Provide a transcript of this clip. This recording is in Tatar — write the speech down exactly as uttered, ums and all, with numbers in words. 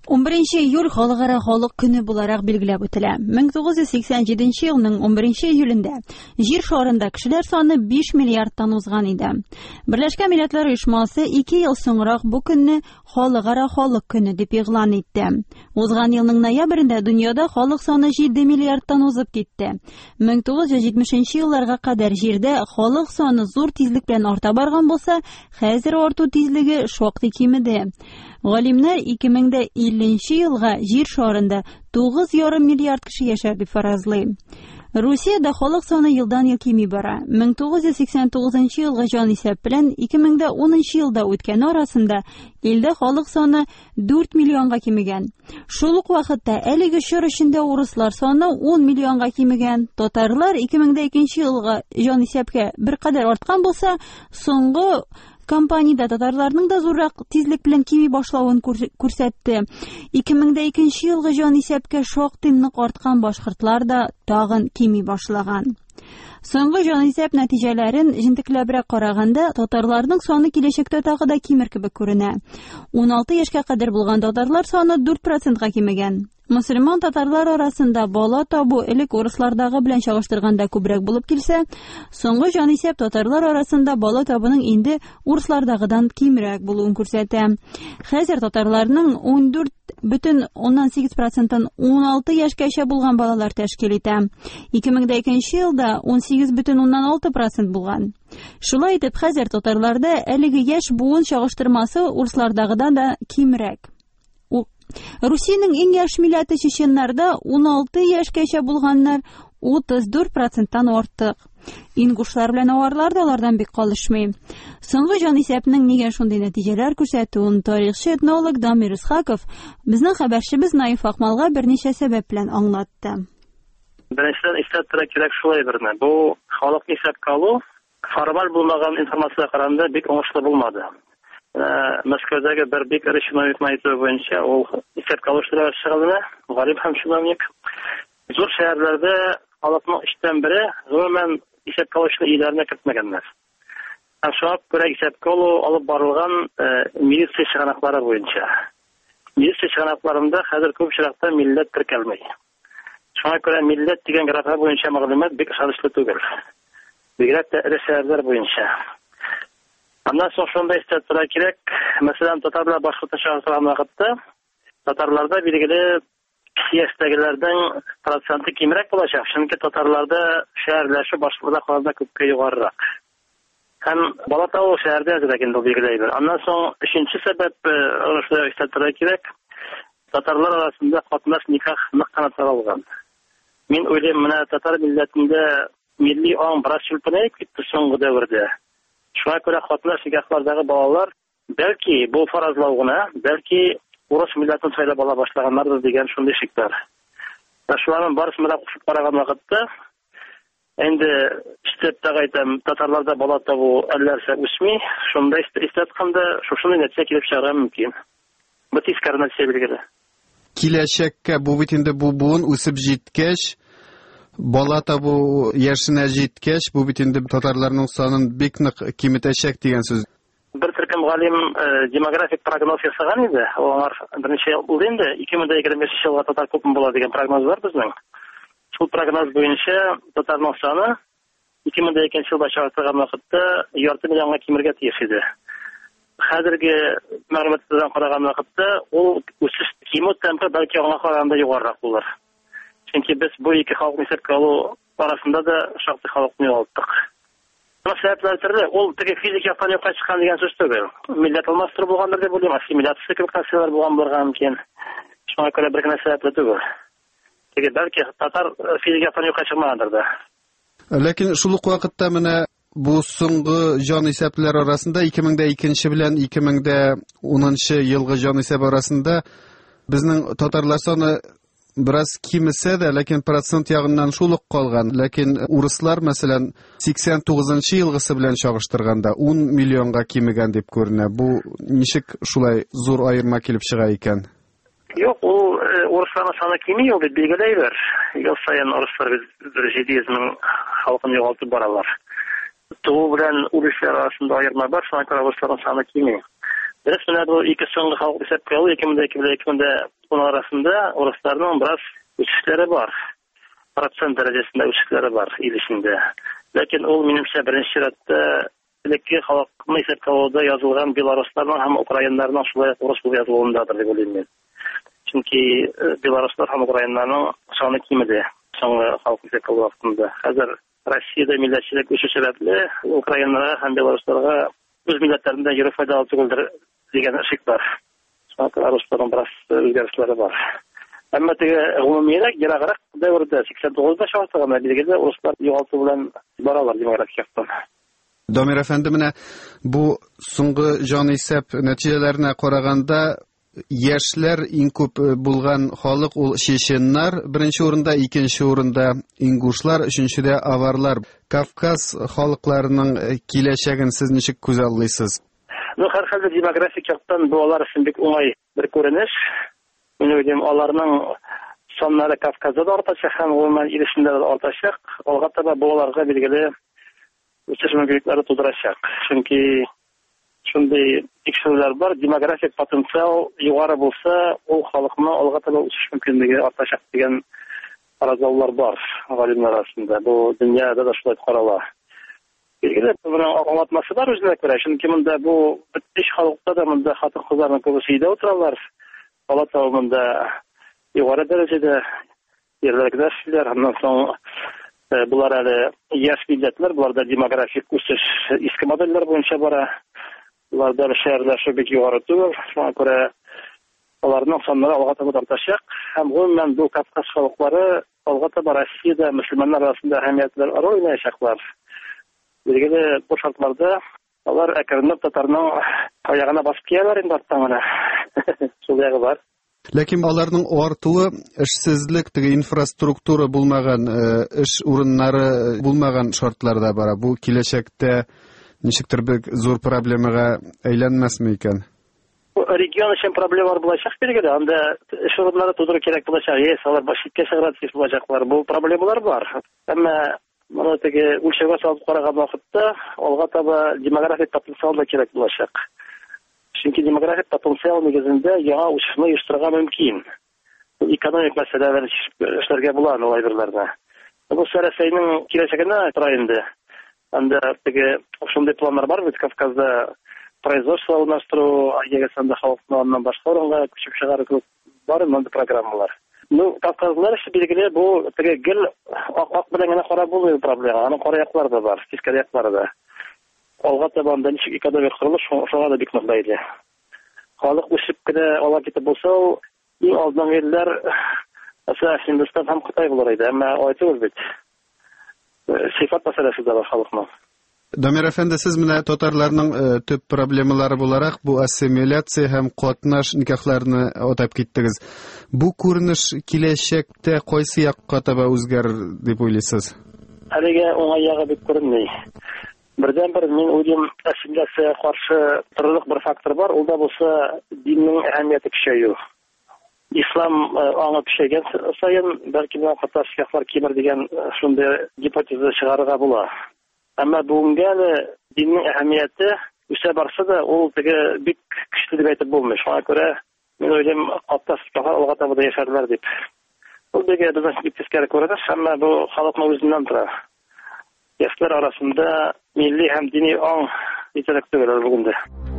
унберенче июль Халыкара халык көне буларак билгеләп үтелә. мең тугыз йөз сиксән җиденче елның унберенче июлендә җир шарында кешеләр саны биш миллиардтан узган иде. Берләшкән Милләтләр Оешмасы ике ел соңрак бу көнне Халыкара халык көне дип игълан итте. Узган елның ноябрендә дөньяда халык саны җиде миллиардтан узып китте. мең тугыз йөз җитмешенче елларга кадәр җирдә халык саны зур тизлек белән арта барган булса, хәзер арту тизлеге шактый кимеде. Галимнәр ике мең илле елга җир шарында тугыз ярым миллиард кеше яшәр дип фаразлый. Русиядә халык саны елдан-ел кими бара. мең тугыз йөз сиксән тугызынчы елга җан исәп белән ике мең унынчы елда үткән арасында илдә халык саны дүрт миллионга кимегән. Шул ук вакытта әлеге чор эчендә урыслар саны ун миллионга кимегән. Татарлар ике мең икенче елга җан исәпкә бер кадәр арткан булса, соңгы компанияда татарларның да зуррак тизлек белән кими башлавын күрсәтте. ике мең икенче елгы җан исәпкә шактый нык арткан башкортлар да тагын кими башлаган. Соңгы җан исәп нәтиҗәләрен җентекләбрәк караганда, татарларның саны киләчәктә тагы да кимер кебек күренә. ун алты яшькә кадәр булган татарлар саны дүрт процентка кимегән. Мөселман татарлар арасында бала табу элек урыслардагы белән чагыштырганда күбрәк булып килсә, соңгы җан исәп татарлар арасында бала табуның инде урыслардагыдан кимрәк булуын күрсәтә. Хәзер татарларның ун дүрт бөтен уннан сигез процентын ун алты яшькәчә булган балалар тәшкил итә. ике мең икенче елда ун сигез бөтен уннан алты процент булган. Шулай итеп, хәзер татарларда әлеге яшь буын чагыштырмасы урыслардагыдан да кимрәк. Русиянең иң яшь милләте чеченнарда ун алты яшькәчә булганнар утыз дүрт проценттан артык. Ингушлар белән аварлар да алардан бик калышмый. Соңгы җан исәпнең нигә шундый нәтиҗәләр күрсәтүен тарихчы этнолог Дамир Исхаков безнең хәбәрчебез Наиф Акмалга берничә сәбәп белән аңлатты. Беренчедән исәптә кирәк шулай берне. Бу халык исәпкә алу формаль булмаган информация караганда бик уңышлы булмады. Мәскәүдәге бер бик ире чиновник әйтүе буенча, ул исәпкә алыштыра шөгыльләнә, гарип һәм чиновник. Зур шәһәрләрдә халыкның өчтән бире гомумән исәпкә алышлы ияләренә кертмәгәннәр. Һәм шуңа күрә исәпкә алу алып барылган милиция чыганаклары буенча. Милиция чыганакларында хәзер күп очракта милләт теркәлмәй. Шуңа күрә милләт дигән графа буенча мәгълүмат бик ышанычлы түгел. Бигрәк тә ире шәһәрләр буенча. Аннан соң шунда истәттерә кирәк, мәсәлән, татарлар башкортча чыгарган вакытта татарларда билгеле яшьтәгеләрнең проценты кимрәк булачак, чөнки татарларда шәһәрләшү башкаларда караганда күпкә югарырак. Һәм бала табу шәһәрдә әзрәк инде билгеләйбез. Аннан соң өченче сәбәп шунда истәттерә кирәк, татарлар арасында катнаш никах нык кына таралган. Мин уйлыйм, менә татар милләтендә милли аң бераз чүлпенәйеп китте соңгы дәвердә. Шуңа күрә катнаш никахлардагы балалар бәлки бу фаразлау гына, бәлки урыс милләтен сайлап ала башлаганнардыр дигән шундый шик бар. Шуларның барысын да кушып караган вакытта, инде истәптә әйтәм, татарларда бала табу әлләрсә үсми, шунда истәткәндә шушындай нәтиҗә килеп чыгара мөмкин. Бу тискәре нәтиҗә билгеле. Киләчәккә бу бит инде бу буын үсеп җиткәч, бала табу яшенә җиткәч, бу бит инде татарларның санын бик нык киметәчәк дигән сүз. Бер төркем галим демографик прогноз ясаган иде. Алар берничә ел булды инде, ике мең егерме бишенче елга татар күпме була дигән прогноз бар безнең. Шул прогноз буенча татарның саны ике мең икенче елда чыгартылган вакытта ярты миллионга кимергә тиеш иде. Хәзерге мәгълүматлардан караган вакытта ул үсеш кимү темпы бәлки аңа караганда югарырак булыр. Чөнки без бу ике халыкны исәпкә алу арасында да шактый халыкны югалттык. Сәбәпләр төрле, ул теге физик яктан юкка чыккан дигән сүз түгел. Милләт алмаштыру булгандыр дип уйлыйм, ассимиляция кебек нәрсәләр булган булырга мөмкин. Шуңа күрә бер генә сәбәпле түгел. Теге бәлки татар физик яктан юкка чыкмагандыр да. Ләкин шул ук вакытта менә бу соңгы җан исәпләр арасында ике мең икенче белән ике мең унынчы елгы җан исәп арасында безнең татарлар саны бераз кимесә дә, ләкин процент ягыннан шул ук калган. Ләкин урыслар, мәсәлән, сиксән тугызынчы елгысы белән чагыштырганда ун миллионга кимегән дип күренә. Бу ничек шулай зур аерма килеп чыга икән? Юк, ул урысларның саны кими ул дип билгеләйбез. Ел саен урыслар бер җиде йөз мең халкын югалтып баралар. Туу белән үлүчеләр арасында аерма бар, шуңа күрә урысларның саны кими. Дөрес менә бу ике соңгы халык исәпкә алу ике мең ике белән ике мең он арасында урысларның бераз үсешләре бар. Процент дәрәҗәсендә үсешләре бар ил эчендә. Ләкин ул минемчә беренче чиратта элекке халыкны исәпкә алуда язылган белорусларның һәм украиннарның шулай урыс булып язылуындадыр дип уйлыйм мин. Чөнки белоруслар һәм украиннарның саны кимеде соңгы халык исәпкә алу вакытында. Хәзер Россиядә милләтчелек үсеше сәбәпле украиннарга һәм белорусларга үз милләтләрендә йөрү файдалы түгелдер дигән шик бар. Шуңа русларның бераз үзгәрешләре бар. Әмма теге гомумият яраграк дәврдә сиксән тугызда шартыгына билгеле руслар югалту белән баралар демографик яктан. Дамир әфәнде, менә бу соңгы җанисәп нәтиҗәләренә караганда яшьләр иң күп булган халык ул чеченнар беренче урында, икенче урында ингушлар, өченчедә аварлар. Кавказ халыкларының киләчәген сез ничек күзаллыйсыз? Ну, һәрхәлдә демографик яктан бу алар өчен бик уңай бер күренеш. Мин уйлыйм, аларның саннары Кавказда да артачак һәм гомумән ил эчендә дә артачак. Алга таба бу аларга билгеле үсеш мөмкинлекләре тудырачак. Чөнки шундый тикшерүләр бар, демографик потенциал югары булса, ул халыкны алга таба үсеш мөмкинлеге артачак дигән фаразлаулар бар галимнәр арасында. Бу дөньяда да шулай карала. Билгеле, буның аңлатмасы бар үзенә күрә. Чөнки монда бу бөтен халыкта да монда хатын-кызларның күбесе өйдә утыралар. Алла тавымында югары дәрәҗәдә ерләргә эшләр, аннан соң булар әле яшь милләтләр, буларда демографик үсеш иске модельләр буенча бара. Буларда шәһәрләшү бик югары түгел. Шуңа күрә аларның саннары алга таба артачак. Һәм гомумән бу Кавказ халыклары алга таба Россиядә мөселманнар арасында әһәмиятле роль уйнаячаклар. Билгеле, бу шартларда алар әкренләп татарның аягына басып кияләр инде арттан гына. Шул ягы бар. Ләкин аларның артуы эшсезлек, теге инфраструктура булмаган, эш урыннары булмаган шартларда бара. Бу киләчәктә ничектер бик зур проблемага әйләнмәсме икән? Регион өчен проблемалар булачак билгеле. Анда эш урыннары тудыру кирәк булачак. Яисә алар башкә шәһәргә төшеп булачаклар. Бу проблемалар бар. Әмма моны теге үлчәүгә салып караган вакытта алга таба демографик потенциал да кирәк булачак. Чөнки демографик потенциал нигезендә яңа үсешне оештырырга мөмкин. Экономик мәсьәләләр эшләргә була ул әйберләрдә. Бу Сәрәсәйнең киләчәгенә тора инде. Анда теге шундый планнар бар бит Кавказда производство урнаштыру, ягәсәндә халыкны аннан башка урынга күчеп чыгару бар монда программалар. Ну, Кавказлар өчен билгеле бу теге гел ак белән генә кара булмый проблема. Аның кара яклары да бар, тискәре яклары да. Алга таба анда ничек экономик курылыш шуңа да бик нык бәйле. Халык үсеп кенә ала китеп булса, иң алдан илләр әсә Һиндстан һәм Кытай булыр иде, әмма айтыгыз бит. Сыйфат мәсьәләсе дә бар халыкның. Дамир әфәнде, сез менә татарларның төп проблемалары буларак бу ассимиляция һәм катнаш никахларны атап киттегез. Бу күренеш киләчәктә кайсы якка таба үзгәрер дип уйлыйсыз? Әлегә уңай ягы бик күренми. Бердән-бер мин уйлыйм, ассимиляциягә каршы торырлык бер фактор бар, ул да булса диннең әһәмияте көчәю. Ислам аңа көчәйгән саен, бәлки бу катнаш никахлар кимер дигән шундый гипотеза чыгарырга була. Әмма бүгенгә диннең әһәмияте үсә барса да, ул теге бик көчле дип әйтеп булмый. Шуңа күрә мин уйлыйм, аттасыклар алга таба да яшәрләр дип. Ул бигә безнең бик тискәре күренеш, әмма бу халыкның үзеннән тора. Яшьләр арасында милли һәм дини аң җитәрлек түгел бүгендә.